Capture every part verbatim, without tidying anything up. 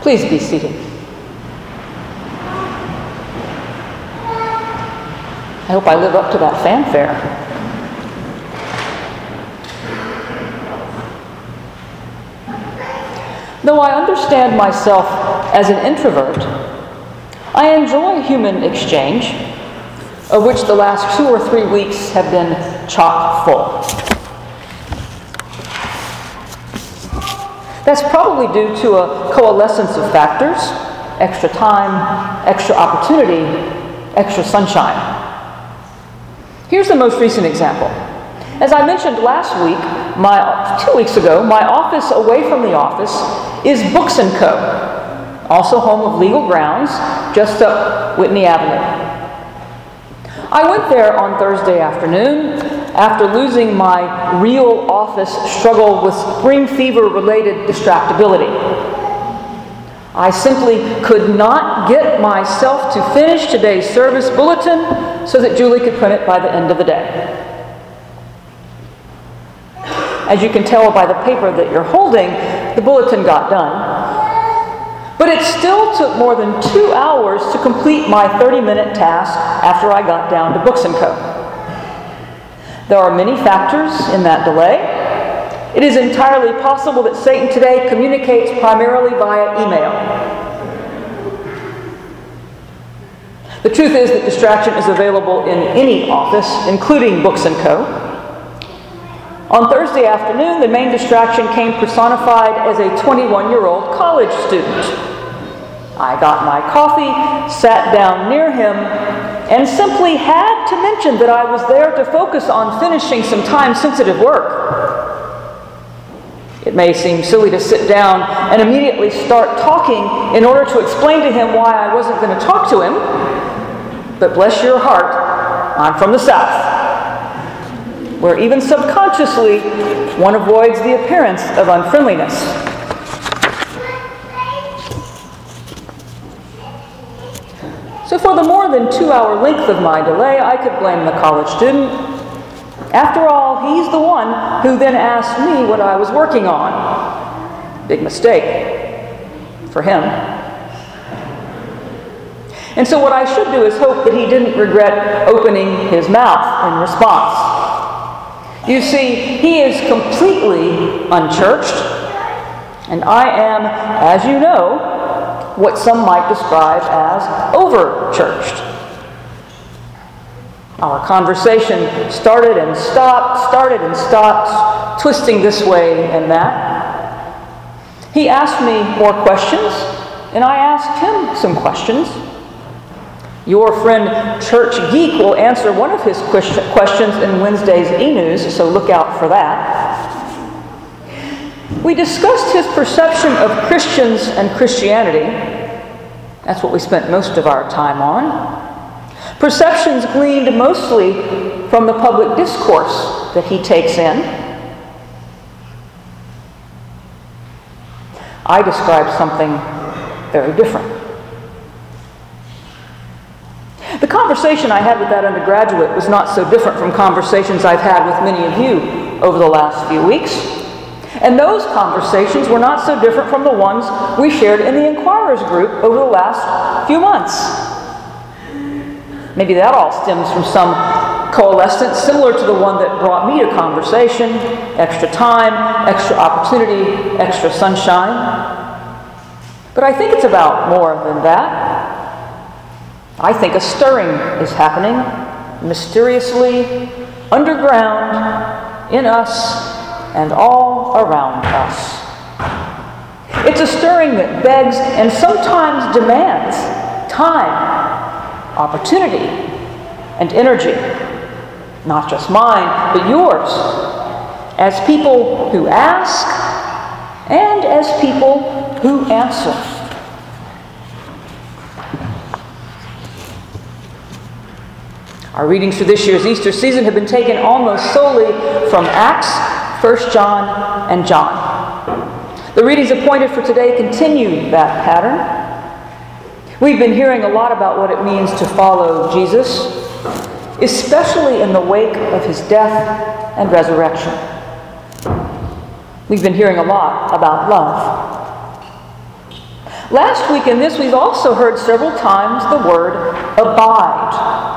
Please be seated. I hope I live up to that fanfare. Though I understand myself as an introvert, I enjoy human exchange, of which the last two or three weeks have been chock full. That's probably due to a coalescence of factors: extra time, extra opportunity, extra sunshine. Here's the most recent example. As I mentioned last week, my two weeks ago, my office away from the office is Books and Co., also home of Legal Grounds, just up Whitney Avenue. I went there on Thursday afternoon after losing my real office struggle with spring fever-related distractibility. I simply could not get myself to finish today's service bulletin so that Julie could print it by the end of the day. As you can tell by the paper that you're holding, the bulletin got done. But it still took more than two hours to complete my thirty-minute task after I got down to Books and Co. There are many factors in that delay. It is entirely possible that Satan today communicates primarily via email. The truth is that distraction is available in any office, including Books and Co. On Thursday afternoon, the main distraction came personified as a twenty-one-year-old college student. I got my coffee, sat down near him, and simply had to mention that I was there to focus on finishing some time-sensitive work. It may seem silly to sit down and immediately start talking in order to explain to him why I wasn't going to talk to him, but bless your heart, I'm from the South, where even subconsciously one avoids the appearance of unfriendliness. So for the more than two-hour length of my delay, I could blame the college student. After all, he's the one who then asked me what I was working on. Big mistake for him. And so what I should do is hope that he didn't regret opening his mouth in response. You see, he is completely unchurched, and I am, as you know, what some might describe as over-churched. Our conversation started and stopped, started and stopped, twisting this way and that. He asked me more questions, and I asked him some questions. Your friend Church Geek will answer one of his questions in Wednesday's e-news, so look out for that. We discussed his perception of Christians and Christianity. That's what we spent most of our time on. Perceptions gleaned mostly from the public discourse that he takes in. I described something very different. The conversation I had with that undergraduate was not so different from conversations I've had with many of you over the last few weeks. And those conversations were not so different from the ones we shared in the Inquirers group over the last few months. Maybe that all stems from some coalescence similar to the one that brought me to conversation: extra time, extra opportunity, extra sunshine. But I think it's about more than that. I think a stirring is happening, mysteriously, underground, in us, and all around us. It's a stirring that begs and sometimes demands time, opportunity, and energy. Not just mine, but yours, as people who ask and as people who answer. Our readings for this year's Easter season have been taken almost solely from Acts, First John, and John. The readings appointed for today continue that pattern. We've been hearing a lot about what it means to follow Jesus, especially in the wake of his death and resurrection. We've been hearing a lot about love. Last week in this, we've also heard several times the word abide.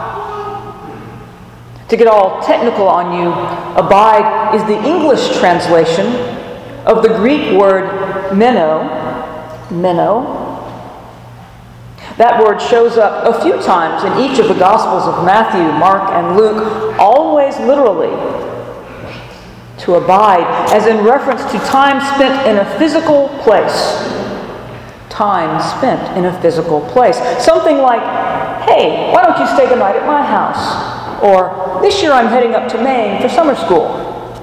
To get all technical on you, abide is the English translation of the Greek word meno, meno. That word shows up a few times in each of the Gospels of Matthew, Mark, and Luke, always literally. To abide, as in reference to time spent in a physical place. Time spent in a physical place. Something like, hey, why don't you stay the night at my house? Or, this year I'm heading up to Maine for summer school.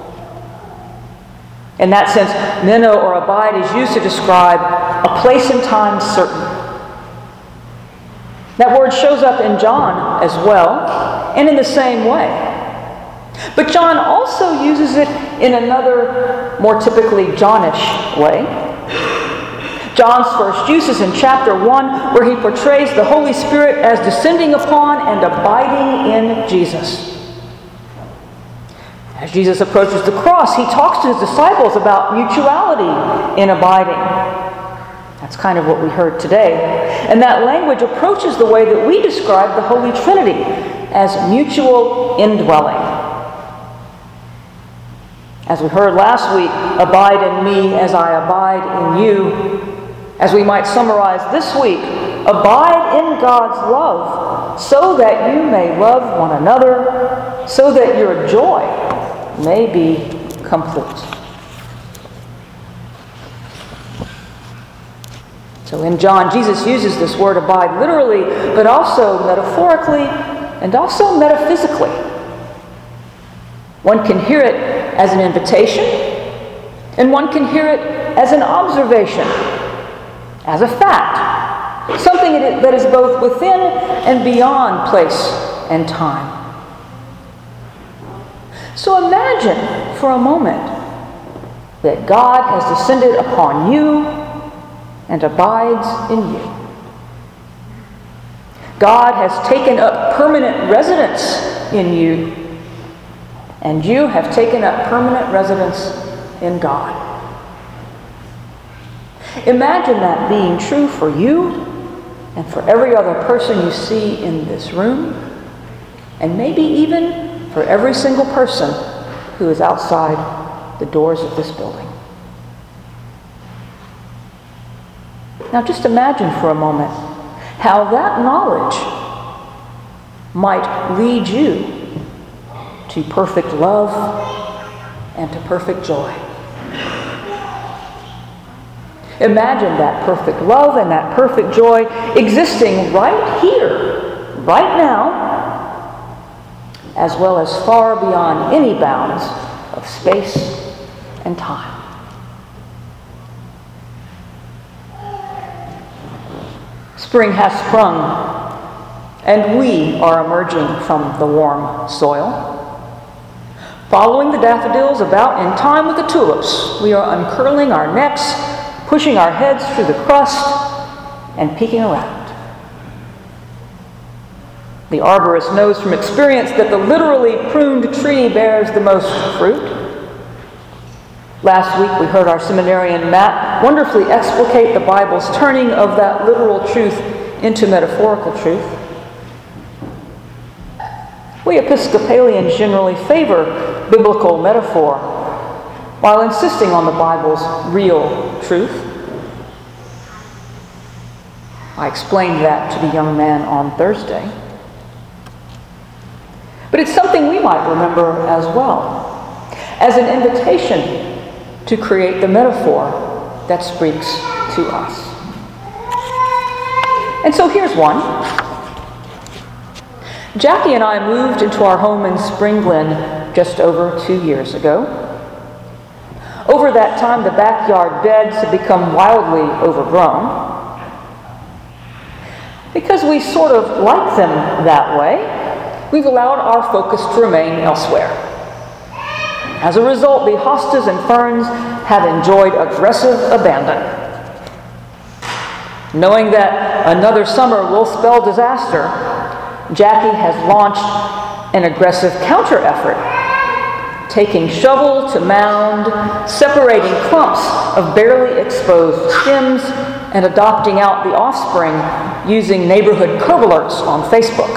In that sense, meno or abide is used to describe a place and time certain. That word shows up in John as well, and in the same way. But John also uses it in another, more typically Johnish way. John's first use is in chapter one, where he portrays the Holy Spirit as descending upon and abiding in Jesus. As Jesus approaches the cross, he talks to his disciples about mutuality in abiding. That's kind of what we heard today. And that language approaches the way that we describe the Holy Trinity as mutual indwelling. As we heard last week, abide in me as I abide in you. As we might summarize this week, abide in God's love so that you may love one another, so that your joy may be complete. So in John, Jesus uses this word abide literally, but also metaphorically and also metaphysically. One can hear it as an invitation, and one can hear it as an observation, as a fact, something that is both within and beyond place and time. So imagine for a moment that God has descended upon you and abides in you. God has taken up permanent residence in you, and you have taken up permanent residence in God. Imagine that being true for you and for every other person you see in this room, and maybe even for every single person who is outside the doors of this building. Now just imagine for a moment how that knowledge might lead you to perfect love and to perfect joy. Imagine that perfect love and that perfect joy existing right here, right now, as well as far beyond any bounds of space and time. Spring has sprung, and we are emerging from the warm soil. Following the daffodils about in time with the tulips, we are uncurling our necks, pushing our heads through the crust, and peeking around. The arborist knows from experience that the literally pruned tree bears the most fruit. Last week we heard our seminarian Matt wonderfully explicate the Bible's turning of that literal truth into metaphorical truth. We Episcopalians generally favor biblical metaphor while insisting on the Bible's real truth. I explained that to the young man on Thursday. But it's something we might remember as well, as an invitation to create the metaphor that speaks to us. And so here's one. Jackie and I moved into our home in Spring Glen just over two years ago. Over that time, the backyard beds had become wildly overgrown. Because we sort of like them that way, we've allowed our focus to remain elsewhere. As a result, the hostas and ferns have enjoyed aggressive abandon. Knowing that another summer will spell disaster, Jackie has launched an aggressive counter-effort, taking shovel to mound, separating clumps of barely exposed stems, and adopting out the offspring using neighborhood curb alerts on Facebook.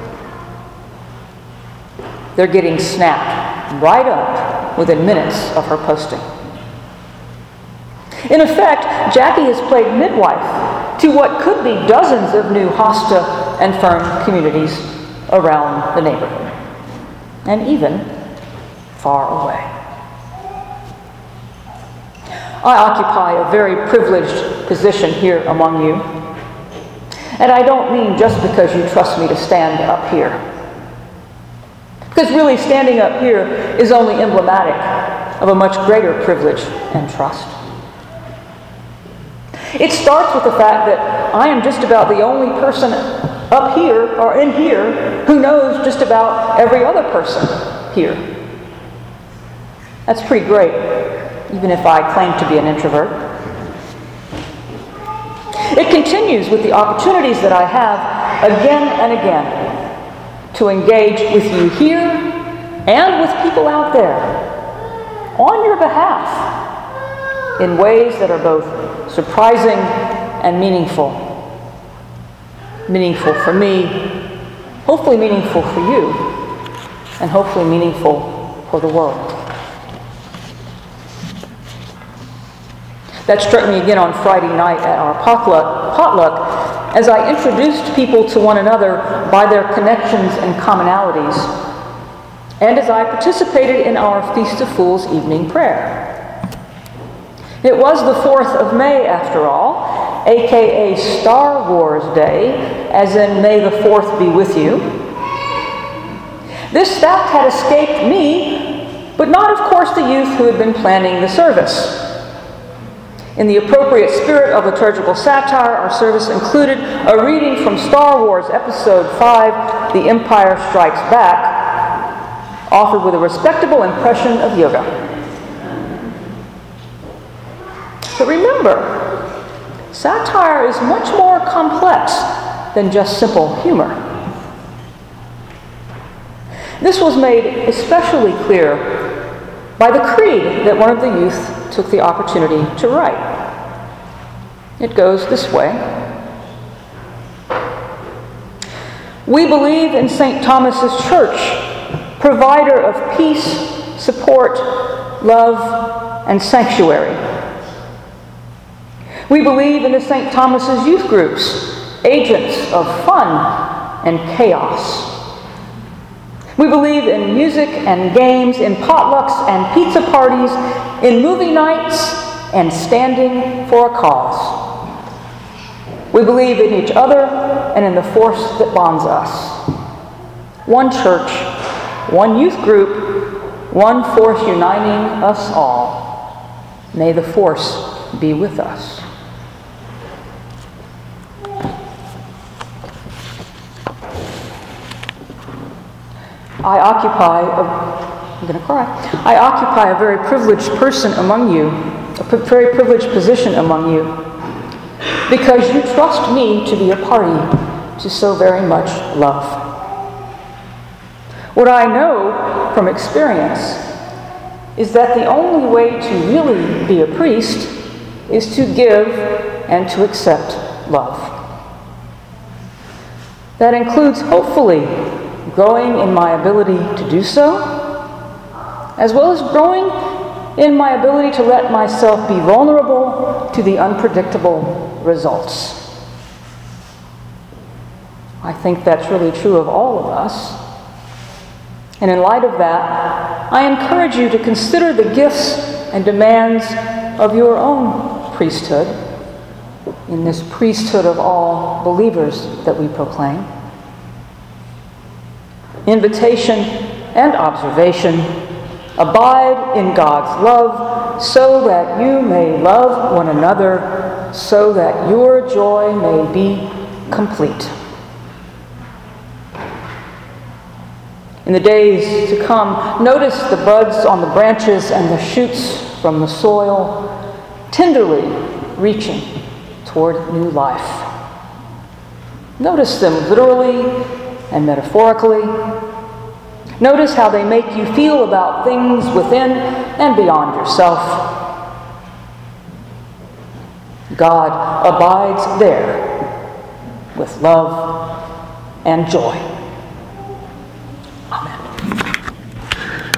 They're getting snapped right up within minutes of her posting. In effect, Jackie has played midwife to what could be dozens of new hosta and firm communities around the neighborhood, and even far away. I occupy a very privileged position here among you, and I don't mean just because you trust me to stand up here. Because really, standing up here is only emblematic of a much greater privilege and trust. It starts with the fact that I am just about the only person up here or in here who knows just about every other person here. That's pretty great, even if I claim to be an introvert. It continues with the opportunities that I have again and again to engage with you here and with people out there on your behalf in ways that are both surprising and meaningful. Meaningful for me, hopefully meaningful for you, and hopefully meaningful for the world. That struck me again on Friday night at our potluck, potluck as I introduced people to one another by their connections and commonalities, and as I participated in our Feast of Fools evening prayer. It was the fourth of May, after all, aka Star Wars Day, as in May the fourth be with you. This fact had escaped me, but not, of course, the youth who had been planning the service. In the appropriate spirit of liturgical satire, our service included a reading from Star Wars Episode five, The Empire Strikes Back, offered with a respectable impression of yoga. But remember, satire is much more complex than just simple humor. This was made especially clear by the creed that one of the youth took the opportunity to write. It goes this way. We believe in Saint Thomas's Church, provider of peace, support, love, and sanctuary. We believe in the Saint Thomas's youth groups, agents of fun and chaos. We believe in music and games, in potlucks and pizza parties, in movie nights, and standing for a cause. We believe in each other and in the force that bonds us. One church, one youth group, one force uniting us all. May the force be with us. I occupy, a, I'm going to cry, I occupy a very privileged person among you, a p- very privileged position among you, because you trust me to be a party to so very much love. What I know from experience is that the only way to really be a priest is to give and to accept love. That includes, hopefully, growing in my ability to do so, as well as growing in my ability to let myself be vulnerable to the unpredictable results. I think that's really true of all of us. And in light of that, I encourage you to consider the gifts and demands of your own priesthood in this priesthood of all believers that we proclaim. Invitation and observation. Abide in God's love so that you may love one another, so that your joy may be complete. In the days to come, notice the buds on the branches and the shoots from the soil, tenderly reaching toward new life. Notice them literally and metaphorically. Notice how they make you feel about things within and beyond yourself. God abides there with love and joy.